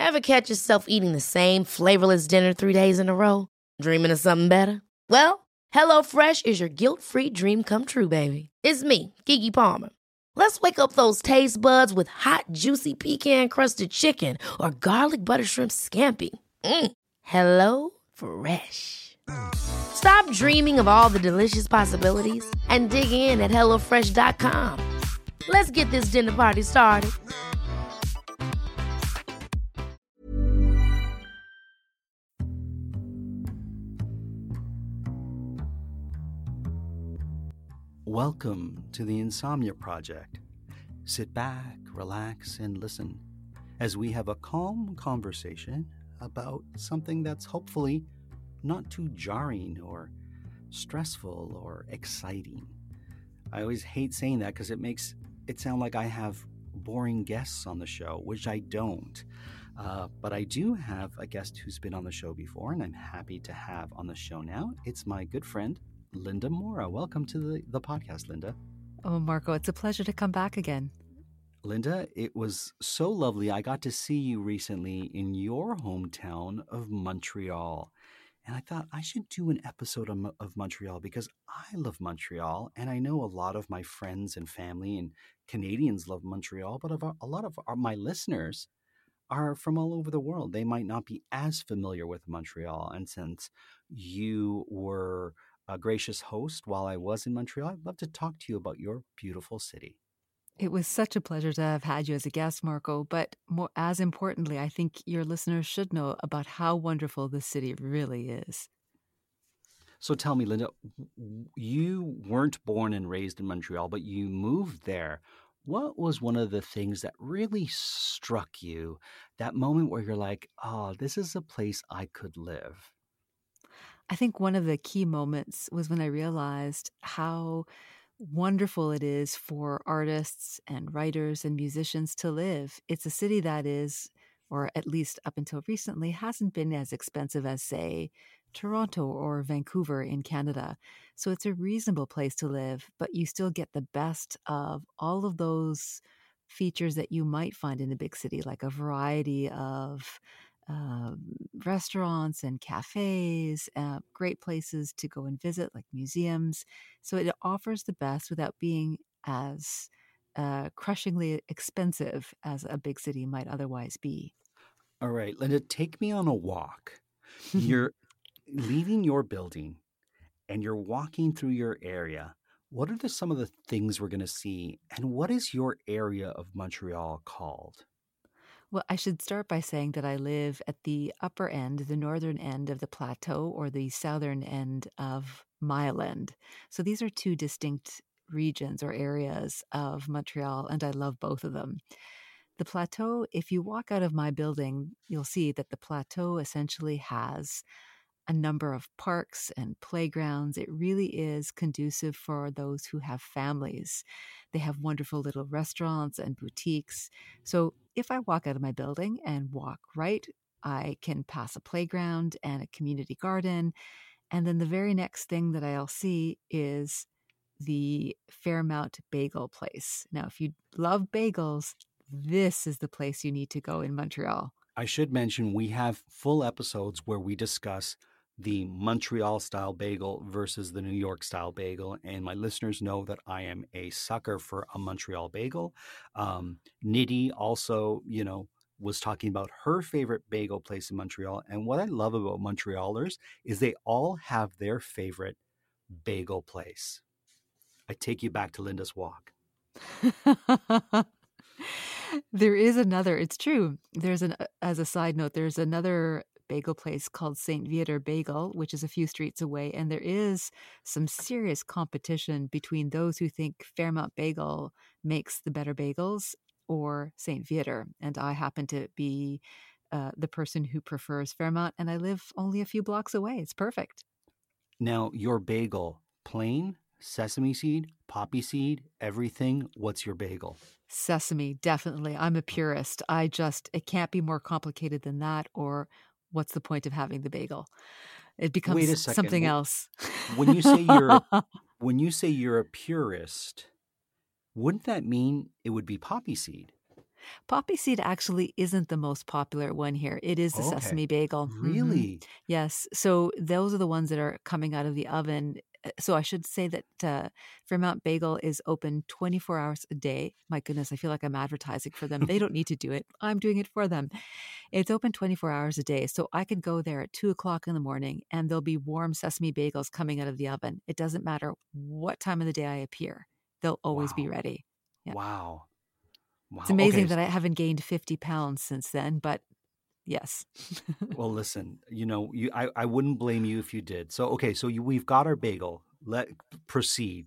Ever catch yourself eating the same flavorless dinner 3 days in a row? Dreaming of something better? Well, HelloFresh is your guilt-free dream come true, baby. It's me, Keke Palmer. Let's wake up those taste buds with hot, juicy pecan-crusted chicken or garlic butter shrimp scampi. Hello Fresh. Stop dreaming of all the delicious possibilities and dig in at HelloFresh.com. Let's get this dinner party started. Welcome to the Insomnia Project. Sit back, relax, and listen as we have a calm conversation about something that's hopefully not too jarring or stressful or exciting. I always hate saying that because it makes it sound like I have boring guests on the show, which I don't. But I do have a guest who's been on the show before, and I'm happy to have on the show now. It's my good friend, Linda Mora. Welcome to the podcast, Linda. Oh, Marco, it's a pleasure to come back again. Linda, it was so lovely. I got to see you recently in your hometown of Montreal. And I thought I should do an episode of Montreal because I love Montreal. And I know a lot of my friends and family and Canadians love Montreal, but a lot of my listeners are from all over the world. They might not be as familiar with Montreal. And since you were a gracious host while I was in Montreal, I'd love to talk to you about your beautiful city. It was such a pleasure to have had you as a guest, Marco. But as importantly, I think your listeners should know about how wonderful this city really is. So tell me, Linda, you weren't born and raised in Montreal, but you moved there. What was one of the things that really struck you, that moment where you're like, oh, this is a place I could live? I think one of the key moments was when I realized how wonderful it is for artists and writers and musicians to live. It's a city that is, or at least up until recently, hasn't been as expensive as, say, Toronto or Vancouver in Canada. So it's a reasonable place to live, but you still get the best of all of those features that you might find in a big city, like a variety of restaurants and cafes, great places to go and visit, like museums. So it offers the best without being as crushingly expensive as a big city might otherwise be. All right, Linda, take me on a walk. You're leaving your building and you're walking through your area. What are some of the things we're going to see? And what is your area of Montreal called? Well, I should start by saying that I live at the upper end, the northern end of the plateau, or the southern end of Mile End. So these are two distinct regions or areas of Montreal, and I love both of them. The plateau, if you walk out of my building, you'll see that the plateau essentially has a number of parks and playgrounds. It really is conducive for those who have families. They have wonderful little restaurants and boutiques. So if I walk out of my building and walk right, I can pass a playground and a community garden. And then the very next thing that I'll see is the Fairmount Bagel Place. Now, if you love bagels, this is the place you need to go in Montreal. I should mention we have full episodes where we discuss the Montreal-style bagel versus the New York-style bagel. And my listeners know that I am a sucker for a Montreal bagel. Nidhi also, was talking about her favorite bagel place in Montreal. And what I love about Montrealers is they all have their favorite bagel place. I take you back to Linda's walk. There is another, it's true. As a side note, there's another bagel place called St. Viateur Bagel, which is a few streets away. And there is some serious competition between those who think Fairmount Bagel makes the better bagels or St. Viateur. And I happen to be the person who prefers Fairmount, and I live only a few blocks away. It's perfect. Now, your bagel, plain, sesame seed, poppy seed, everything. What's your bagel? Sesame, definitely. I'm a purist. It can't be more complicated than that, or what's the point of having the bagel? It becomes something else. When you say you're a purist, wouldn't that mean it would be poppy seed? Poppy seed actually isn't the most popular one here. It is the Okay. sesame bagel. Really? Yes. So those are the ones that are coming out of the oven. So I should say that Fairmount Bagel is open 24 hours a day. My goodness, I feel like I'm advertising for them. They don't need to do it. I'm doing it for them. It's open 24 hours a day. So I could go there at 2:00 in the morning and there'll be warm sesame bagels coming out of the oven. It doesn't matter what time of the day I appear. They'll always be Wow. ready. Yeah. Wow. It's Wow. amazing Okay. that I haven't gained 50 pounds since then, but yes. Well, listen, I wouldn't blame you if you did. So, okay, so we've got our bagel. Let proceed.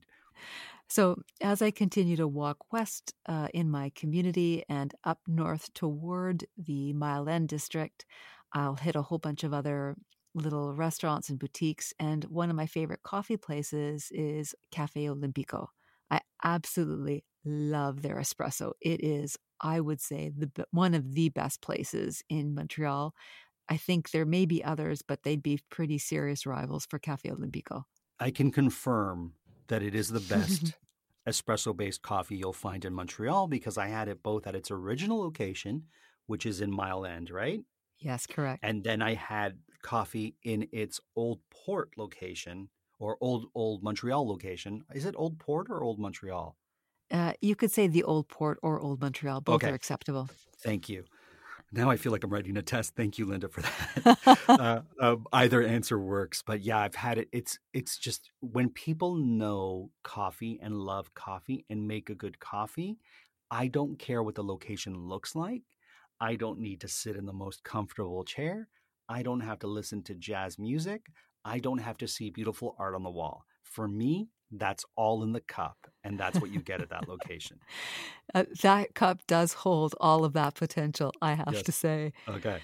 So as I continue to walk west in my community and up north toward the Mile End district, I'll hit a whole bunch of other little restaurants and boutiques. And one of my favorite coffee places is Cafe Olimpico. I absolutely love their espresso. It is, I would say, one of the best places in Montreal. I think there may be others, but they'd be pretty serious rivals for Cafe Olimpico. I can confirm that it is the best espresso-based coffee you'll find in Montreal because I had it both at its original location, which is in Mile End, right? Yes, correct. And then I had coffee in its Old Port location or old Montreal location. Is it Old Port or Old Montreal? You could say the Old Port or Old Montreal. Both Okay. are acceptable. Thank you. Now I feel like I'm writing a test. Thank you, Linda, for that. Either answer works, but yeah, I've had it. It's just when people know coffee and love coffee and make a good coffee, I don't care what the location looks like. I don't need to sit in the most comfortable chair. I don't have to listen to jazz music. I don't have to see beautiful art on the wall. For me, that's all in the cup, and that's what you get at that location. That cup does hold all of that potential, I have Yes. to say. Okay.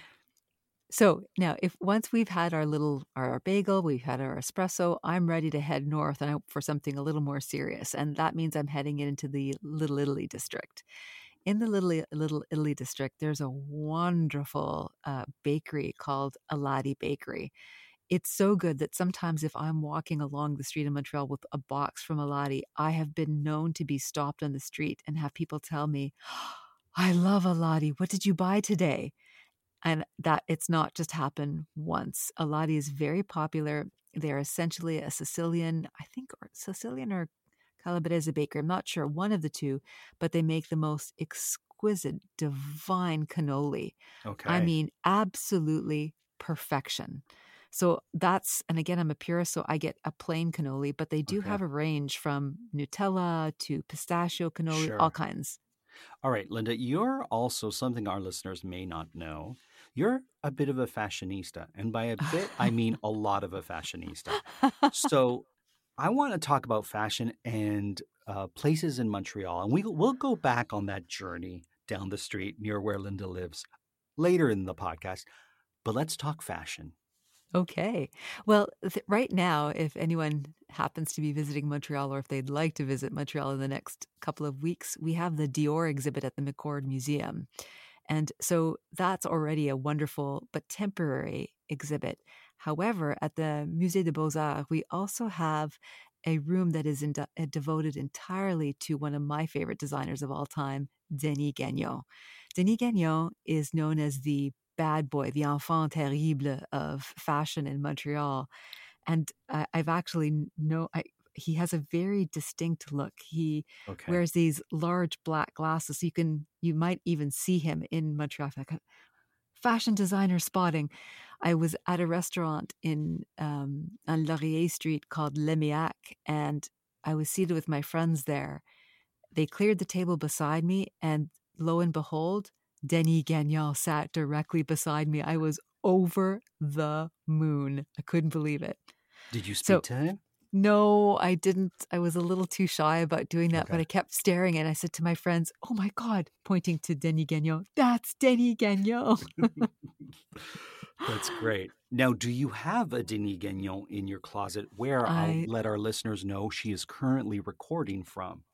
So now, if once we've had our bagel, we've had our espresso, I'm ready to head north and for something a little more serious, and that means I'm heading into the Little Italy district. In the Little Italy district, there's a wonderful bakery called Aladi Bakery. It's so good that sometimes if I'm walking along the street in Montreal with a box from Aladi, I have been known to be stopped on the street and have people tell me, I love Aladi. What did you buy today? And that it's not just happened once. Aladi is very popular. They're essentially a Sicilian, I think, or Sicilian or Calabrese baker. I'm not sure, one of the two, but they make the most exquisite, divine cannoli. Okay. I mean, absolutely perfection. So and again, I'm a purist, so I get a plain cannoli, but they do Okay. have a range from Nutella to pistachio cannoli, Sure. all kinds. All right, Linda, you're also something our listeners may not know. You're a bit of a fashionista. And by a bit, I mean a lot of a fashionista. So I want to talk about fashion and places in Montreal. And we'll go back on that journey down the street near where Linda lives later in the podcast. But let's talk fashion. Okay. Well, right now, if anyone happens to be visiting Montreal or if they'd like to visit Montreal in the next couple of weeks, we have the Dior exhibit at the McCord Museum. And so that's already a wonderful but temporary exhibit. However, at the Musée des Beaux-Arts, we also have a room that is devoted entirely to one of my favorite designers of all time, Denis Gagnon. Denis Gagnon is known as the bad boy, the enfant terrible of fashion in Montreal. And I've actually he has a very distinct look. He wears these large black glasses. So you might even see him in Montreal. Like fashion designer spotting. I was at a restaurant on Laurier Street called Le Méac, and I was seated with my friends there. They cleared the table beside me, and lo and behold, Denis Gagnon sat directly beside me. I was over the moon. I couldn't believe it. Did you speak to him? No, I didn't. I was a little too shy about doing that, but I kept staring and I said to my friends, oh my God, pointing to Denis Gagnon, that's Denis Gagnon. That's great. Now, do you have a Denis Gagnon in your closet where I'll let our listeners know she is currently recording from?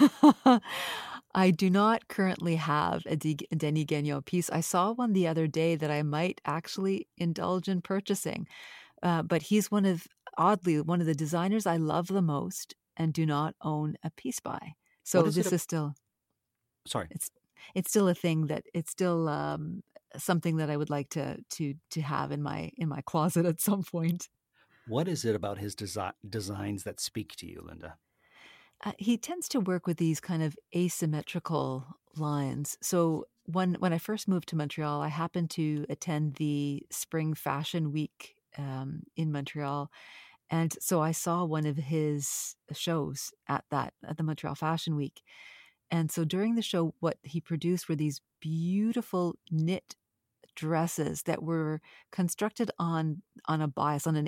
I do not currently have a Denis Gagnon piece. I saw one the other day that I might actually indulge in purchasing. But he's oddly, one of the designers I love the most and do not own a piece by. So this is still... Sorry. it's still a thing that it's still something that I would like to have in my closet at some point. What is it about his designs that speak to you, Linda? He tends to work with these kind of asymmetrical lines. So when I first moved to Montreal, I happened to attend the Spring Fashion Week in Montreal, and so I saw one of his shows at the Montreal Fashion Week. And so during the show, what he produced were these beautiful knit dresses that were constructed on a bias, on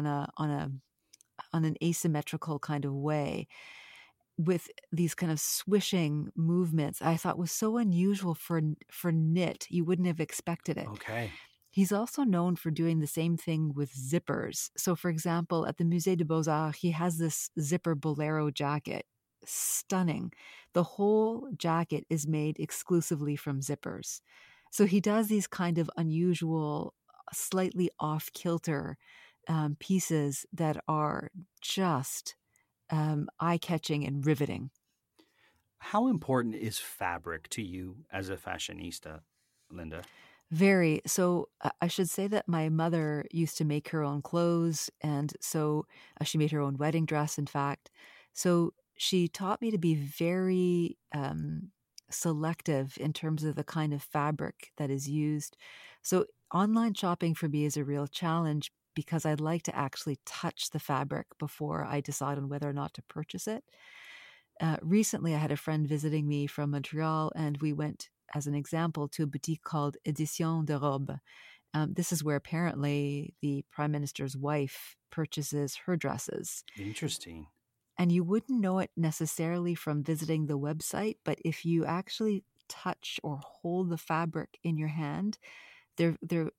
an asymmetrical kind of way, with these kind of swishing movements. I thought was so unusual for knit. You wouldn't have expected it. Okay. He's also known for doing the same thing with zippers. So, for example, at the Musée des Beaux-Arts, he has this zipper bolero jacket. Stunning. The whole jacket is made exclusively from zippers. So he does these kind of unusual, slightly off-kilter pieces that are just eye-catching and riveting. How important is fabric to you as a fashionista, Linda? Very. So I should say that my mother used to make her own clothes, and so she made her own wedding dress, in fact. So she taught me to be very selective in terms of the kind of fabric that is used. So online shopping for me is a real challenge because I'd like to actually touch the fabric before I decide on whether or not to purchase it. Recently, I had a friend visiting me from Montreal, and we went, as an example, to a boutique called Edition de Robe. This is where apparently the Prime Minister's wife purchases her dresses. Interesting. And you wouldn't know it necessarily from visiting the website, but if you actually touch or hold the fabric in your hand, they're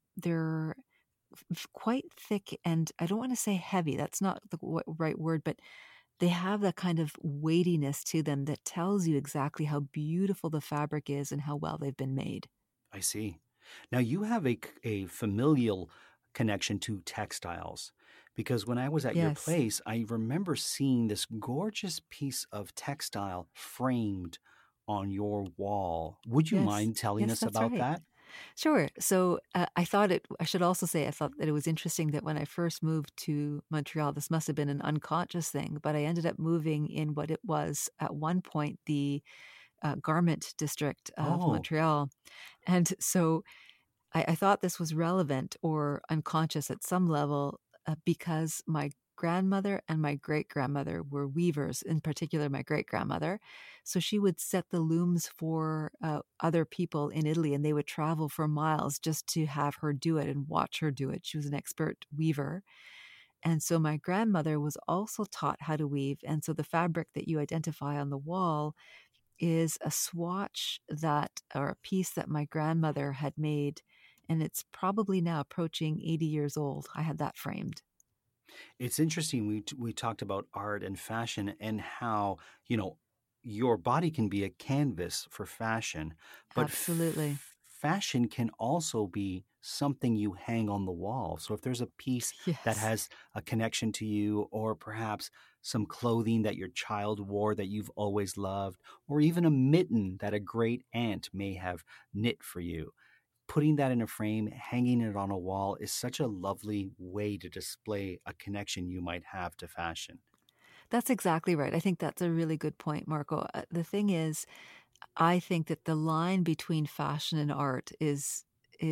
quite thick, and I don't want to say heavy. That's not the right word, but they have that kind of weightiness to them that tells you exactly how beautiful the fabric is and how well they've been made. I see. Now, you have a familial connection to textiles, because when I was at your Yes. place, I remember seeing this gorgeous piece of textile framed on your wall. Would you Yes. mind telling Yes, us that's about right. that? Sure. So I should also say, I thought that it was interesting that when I first moved to Montreal, this must have been an unconscious thing, but I ended up moving in what it was at one point the garment district of Oh, Montreal. And so I thought this was relevant or unconscious at some level because my grandmother and my great-grandmother were weavers, in particular my great-grandmother. So she would set the looms for other people in Italy, and they would travel for miles just to have her do it and watch her do it. She was an expert weaver. And so my grandmother was also taught how to weave. And so the fabric that you identify on the wall is a swatch or a piece that my grandmother had made, and it's probably now approaching 80 years old. I had that framed. it's interesting. We talked about art and fashion and how, your body can be a canvas for fashion, but Absolutely. fashion can also be something you hang on the wall. So if there's a piece that Yes. has a connection to you, or perhaps some clothing that your child wore that you've always loved, or even a mitten that a great aunt may have knit for you, putting that in a frame, hanging it on a wall is such a lovely way to display a connection you might have to fashion. That's exactly right. I think that's a really good point, Marco. The thing is, I think that the line between fashion and art is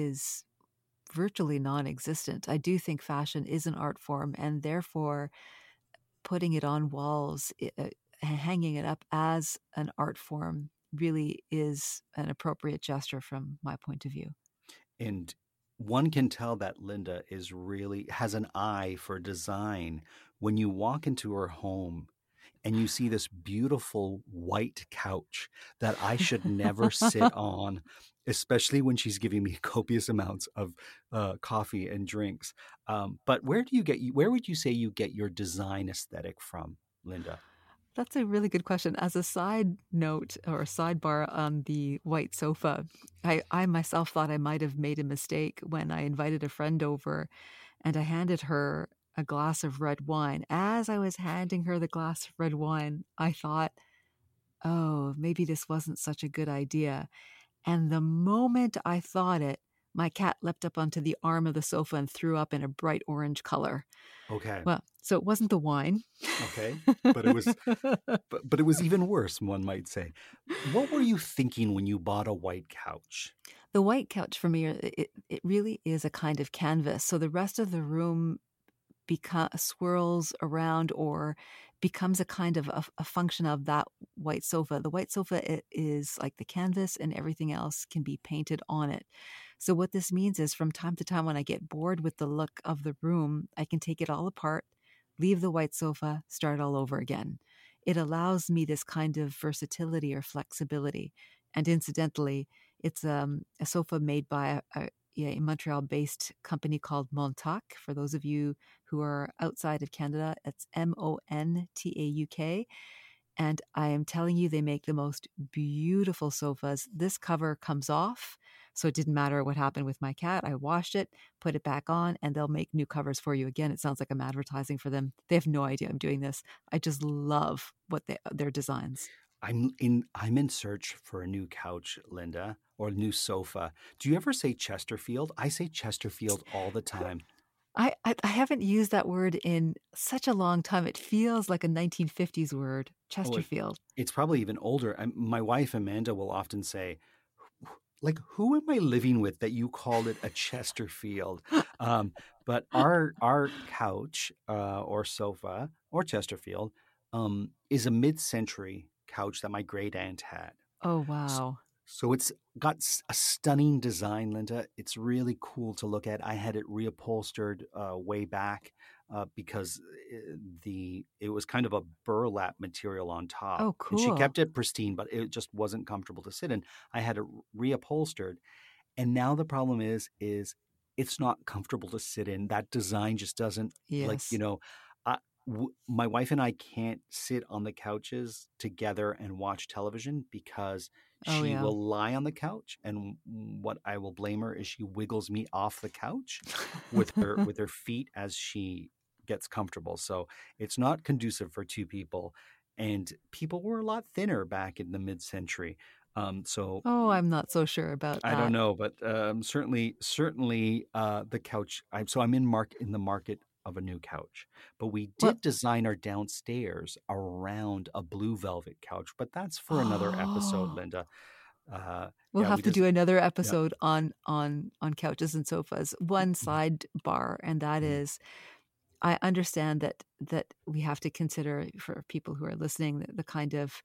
virtually non-existent. I do think fashion is an art form, and therefore putting it on walls, hanging it up as an art form really is an appropriate gesture from my point of view. And one can tell that Linda has an eye for design when you walk into her home and you see this beautiful white couch that I should never sit on, especially when she's giving me copious amounts of coffee and drinks. But where would you say you get your design aesthetic from, Linda? That's a really good question. As a side note or a sidebar on the white sofa, I myself thought I might have made a mistake when I invited a friend over and I handed her a glass of red wine. As I was handing her the glass of red wine, I thought, oh, maybe this wasn't such a good idea. And the moment I thought it, my cat leapt up onto the arm of the sofa and threw up in a bright orange color. Okay. Well, so it wasn't the wine. Okay. But it was but it was even worse, one might say. What were you thinking when you bought a white couch? The white couch for me, it really is a kind of canvas. So the rest of the room swirls around or becomes a kind of a function of that white sofa. The white sofa is like the canvas, and everything else can be painted on it. So what this means is from time to time when I get bored with the look of the room, I can take it all apart, leave the white sofa, start all over again. It allows me this kind of versatility or flexibility. And incidentally, it's a sofa made by a Montreal-based company called Montauk. For those of you who are outside of Canada, it's Montauk. And I am telling you, they make the most beautiful sofas. This cover comes off, so it didn't matter what happened with my cat. I washed it, put it back on, and they'll make new covers for you. Again, it sounds like I'm advertising for them. They have no idea I'm doing this. I just love their designs. I'm in search for a new couch, Linda, or a new sofa. Do you ever say Chesterfield? I say Chesterfield all the time. I haven't used that word in such a long time. It feels like a 1950s word, Chesterfield. It's probably even older. My wife, Amanda, will often say, like, who am I living with that you called it a Chesterfield? But our couch or sofa or Chesterfield is a mid-century couch that my great aunt had. Oh, wow. So it's got a stunning design, Linda. It's really cool to look at. I had it reupholstered way back because it was kind of a burlap material on top. Oh, cool. And she kept it pristine, but it just wasn't comfortable to sit in. I had it reupholstered. And now the problem is it's not comfortable to sit in. That design just doesn't, yes. my wife and I can't sit on the couches together and watch television because she will lie on the couch, and what I will blame her is she wiggles me off the couch with her feet as she gets comfortable. So it's not conducive for two people, and people were a lot thinner back in the mid-century. I'm not so sure about that. I don't know, but certainly the couch. I'm in the market of a new couch, but we did design our downstairs around a blue velvet couch, but that's for another episode, Linda. We'll have to do another episode on couches and sofas. One sidebar, and that is, I understand that we have to consider, for people who are listening, the kind of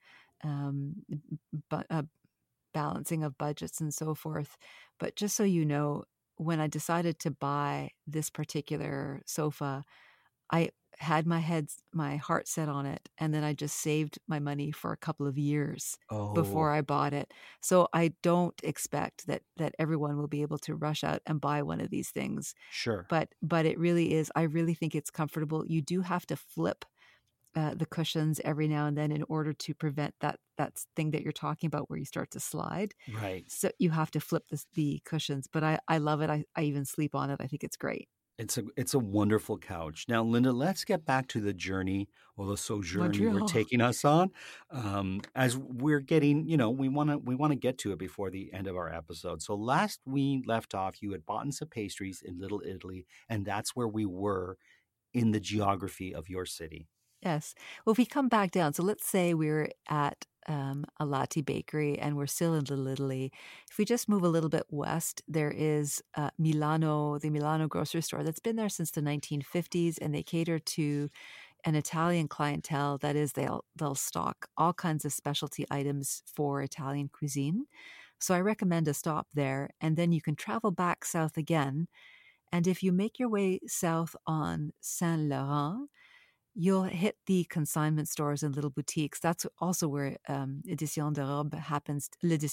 balancing of budgets and so forth. But just so you know, when I decided to buy this particular sofa, I had my heart set on it, and then I just saved my money for a couple of years before I bought it. So I don't expect that everyone will be able to rush out and buy one of these things. Sure. But it really is. I really think it's comfortable. You do have to flip the cushions every now and then in order to prevent that thing that you're talking about where you start to slide. Right. So you have to flip the cushions, but I love it. I even sleep on it. I think it's great. It's a wonderful couch. Now, Linda, let's get back to the journey or the sojourn you were taking us on. As we're getting, we want to get to it before the end of our episode. So last we left off, you had bought some pastries in Little Italy, and that's where we were in the geography of your city. Yes. Well, if we come back down, so let's say we're at a Lati bakery and we're still in Little Italy. If we just move a little bit west, there is the Milano grocery store that's been there since the 1950s, and they cater to an Italian clientele. That is, they'll stock all kinds of specialty items for Italian cuisine. So I recommend a stop there, and then you can travel back south again. And if you make your way south on Saint-Laurent, you'll hit the consignment stores and little boutiques. That's also where Édition de Robe happens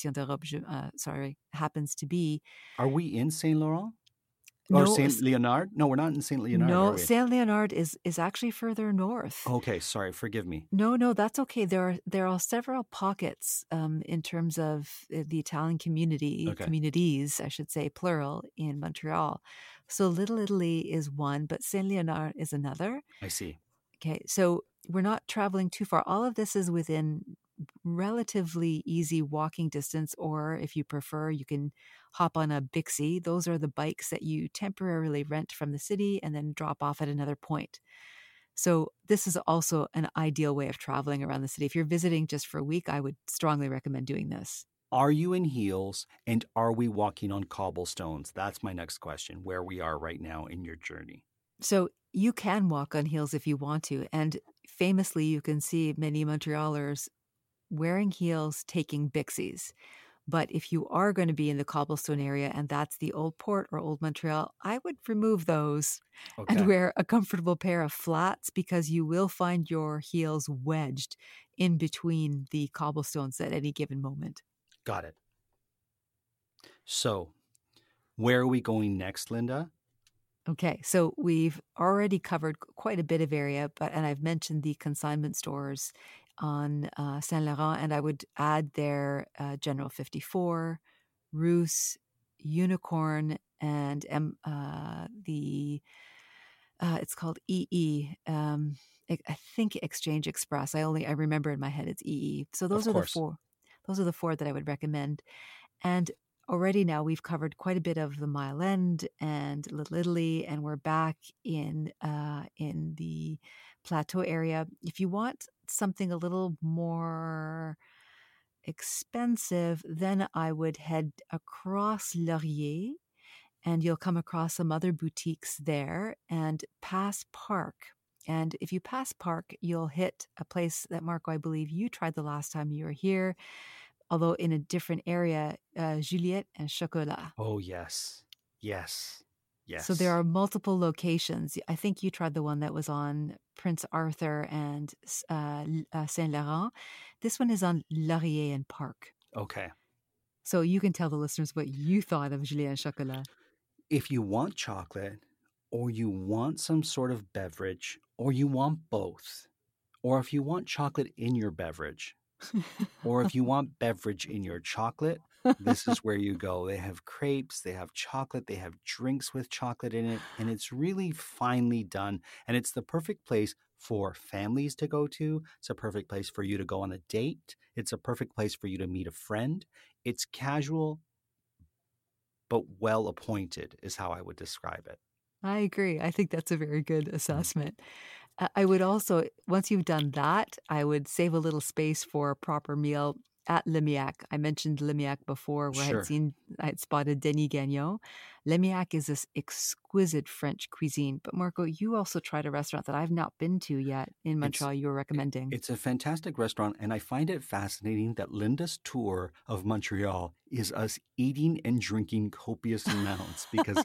to be. Are we in Saint Laurent? No, or Saint Leonard? No, we're not in Saint Leonard. No, Saint Leonard is actually further north. Okay, sorry, forgive me. No, that's okay. There are several pockets in terms of the Italian communities, I should say, plural, in Montreal. So Little Italy is one, but Saint Leonard is another. I see. Okay, so we're not traveling too far. All of this is within relatively easy walking distance, or if you prefer, you can hop on a Bixi. Those are the bikes that you temporarily rent from the city and then drop off at another point. So this is also an ideal way of traveling around the city. If you're visiting just for a week, I would strongly recommend doing this. Are you in heels and are we walking on cobblestones? That's my next question, where we are right now in your journey. So you can walk on heels if you want to. And famously, you can see many Montrealers wearing heels taking Bixis. But if you are going to be in the cobblestone area and that's the Old Port or Old Montreal, I would remove those and wear a comfortable pair of flats, because you will find your heels wedged in between the cobblestones at any given moment. Got it. So where are we going next, Linda? Okay, so we've already covered quite a bit of area, and I've mentioned the consignment stores on Saint Laurent, and I would add there General 54, Roos, Unicorn, and it's called EE. I think Exchange Express. I remember in my head it's EE. So those are the four. Those are the four that I would recommend. And already now we've covered quite a bit of the Mile End and Little Italy, and we're back in the Plateau area. If you want something a little more expensive, then I would head across Laurier, and you'll come across some other boutiques there, and pass Parc. And if you pass Parc, you'll hit a place that, Marco, I believe you tried the last time you were here, although in a different area, Juliette and Chocolat. Oh, yes. Yes. Yes. So there are multiple locations. I think you tried the one that was on Prince Arthur and Saint Laurent. This one is on Laurier and Parc. Okay. So you can tell the listeners what you thought of Juliette and Chocolat. If you want chocolate, or you want some sort of beverage, or you want both, or if you want chocolate in your beverage, or if you want beverage in your chocolate, this is where you go. They have crepes, they have chocolate, they have drinks with chocolate in it, and it's really finely done. And it's the perfect place for families to go to. It's a perfect place for you to go on a date. It's a perfect place for you to meet a friend. It's casual, but well appointed is how I would describe it. I agree. I think that's a very good assessment. I would also, once you've done that, I would save a little space for a proper meal at Le Miac. I mentioned Le Miac before, where Sure. I had spotted Denis Gagnon. Le Miac is this exquisite French cuisine. But Marco, you also tried a restaurant that I've not been to yet in Montreal you were recommending. It's a fantastic restaurant, and I find it fascinating that Linda's tour of Montreal is us eating and drinking copious amounts, because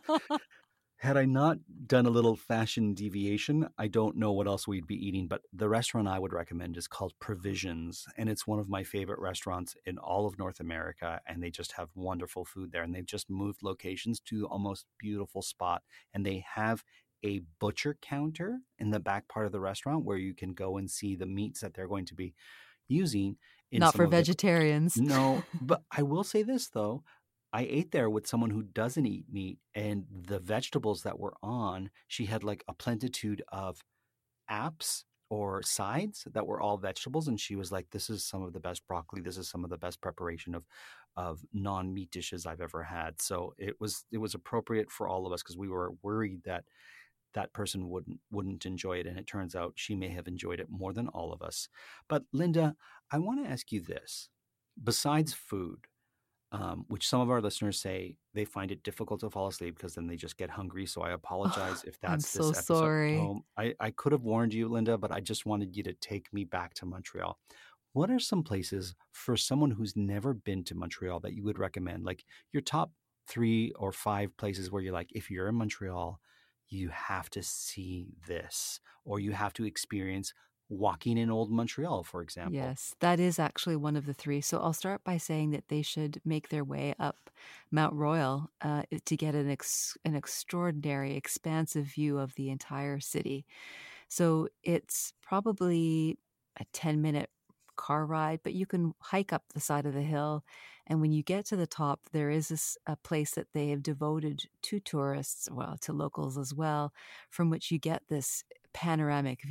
had I not done a little fashion deviation, I don't know what else we'd be eating. But the restaurant I would recommend is called Provisions, and it's one of my favorite restaurants in all of North America, and they just have wonderful food there. And they've just moved locations to a most beautiful spot, and they have a butcher counter in the back part of the restaurant where you can go and see the meats that they're going to be using. Not for vegetarians. No, but I will say this, though. I ate there with someone who doesn't eat meat, and the vegetables that were on, she had like a plenitude of apps or sides that were all vegetables. And she was like, this is some of the best broccoli. This is some of the best preparation of non-meat dishes I've ever had. So it was appropriate for all of us, because we were worried that that person wouldn't enjoy it. And it turns out she may have enjoyed it more than all of us. But Linda, I want to ask you this. Besides food, which some of our listeners say they find it difficult to fall asleep because then they just get hungry. So I apologize if that's I'm this so episode. sorry. I could have warned you, Linda, but I just wanted you to take me back to Montreal. What are some places for someone who's never been to Montreal that you would recommend? Like your top 3 or 5 places where you're like, if you're in Montreal, you have to see this, or you have to experience walking in Old Montreal, for example. Yes, that is actually one of the 3. So I'll start by saying that they should make their way up Mount Royal to get an extraordinary, expansive view of the entire city. So it's probably a 10-minute car ride, but you can hike up the side of the hill. And when you get to the top, there is a place that they have devoted to tourists, well, to locals as well, from which you get this panoramic view.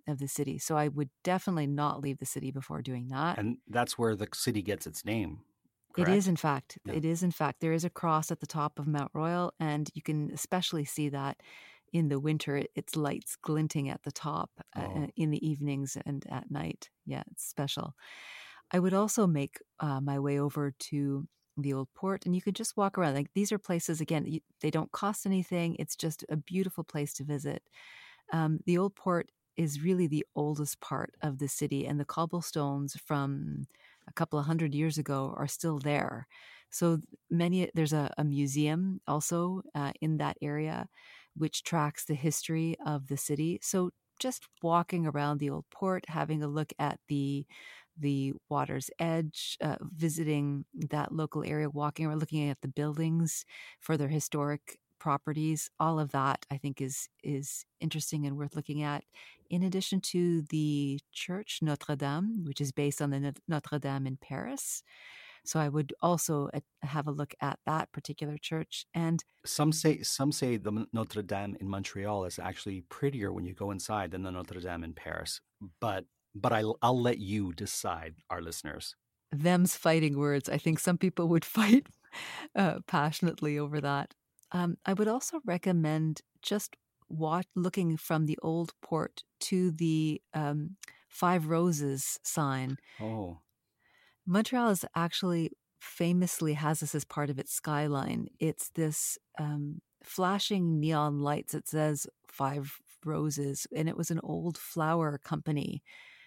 of the city. So I would definitely not leave the city before doing that. And that's where the city gets its name, It correct? is, in fact. Yeah. It is, in fact. There is a cross at the top of Mount Royal, and you can especially see that in the winter. Its lights glinting at the top in the evenings and at night. Yeah, it's special. I would also make my way over to the Old Port, and you could just walk around. Like, these are places, again, they don't cost anything. It's just a beautiful place to visit. The Old Port is really the oldest part of the city, and the cobblestones from a couple of hundred years ago are still there. So there's a museum also in that area, which tracks the history of the city. So just walking around the Old Port, having a look at the water's edge, visiting that local area, walking around, looking at the buildings for their historic properties, all of that I think is interesting and worth looking at. In addition to the church Notre Dame, which is based on the Notre Dame in Paris. So I would also have a look at that particular church. And some say the Notre Dame in Montreal is actually prettier when you go inside than the Notre Dame in Paris. But I'll let you decide, our listeners. Them's fighting words. I think some people would fight passionately over that. I would also recommend just looking from the Old Port to the Five Roses sign. Oh. Montreal is actually famously has this as part of its skyline. It's this flashing neon lights. It says Five Roses, and it was an old flour company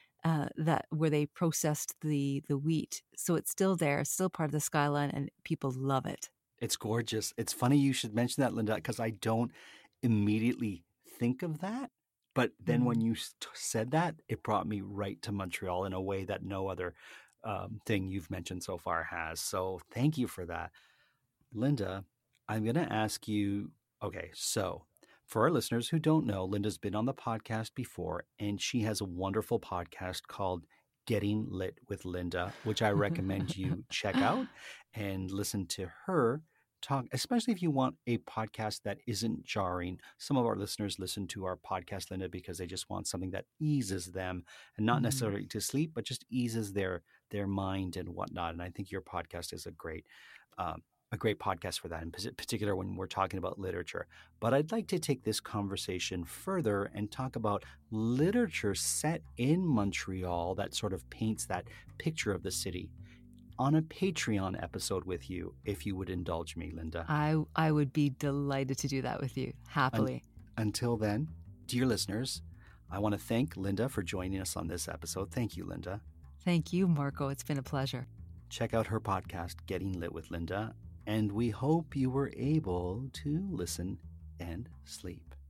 where they processed the wheat. So it's still there, it's still part of the skyline, and people love it. It's gorgeous. It's funny you should mention that, Linda, because I don't immediately think of that. But then when you said that, it brought me right to Montreal in a way that no other thing you've mentioned so far has. So thank you for that. Linda, I'm going to ask you, okay, so for our listeners who don't know, Linda's been on the podcast before, and she has a wonderful podcast called Getting Lit with Linda, which I recommend you check out and listen to her talk, especially if you want a podcast that isn't jarring. Some of our listeners listen to our podcast, Linda, because they just want something that eases them, and not necessarily to sleep, but just eases their mind and whatnot. And I think your podcast is a great podcast for that, in particular when we're talking about literature. But I'd like to take this conversation further and talk about literature set in Montreal that sort of paints that picture of the city on a Patreon episode with you, if you would indulge me, Linda. I would be delighted to do that with you, happily. Until then, dear listeners, I want to thank Linda for joining us on this episode. Thank you, Linda. Thank you, Marco. It's been a pleasure. Check out her podcast, Getting Lit with Linda, and we hope you were able to listen and sleep.